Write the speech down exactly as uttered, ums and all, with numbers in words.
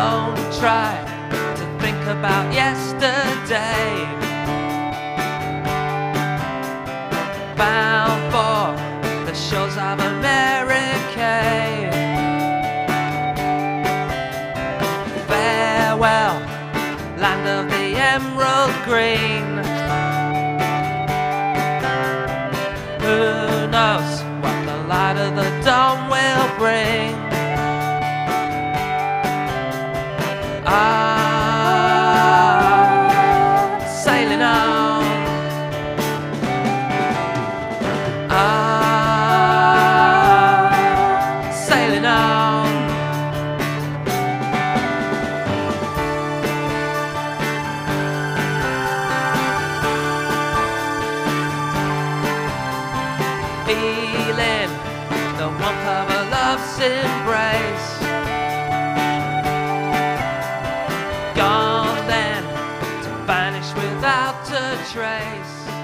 Don't try to think about yesterday. Bound for the shores of America. Farewell, land of the emerald green. Who knows what the light of the dawn will bring? Ah, sailing on. Ah, sailing on. Feeling the warmth of a love's embrace. Gone then, to vanish without a trace.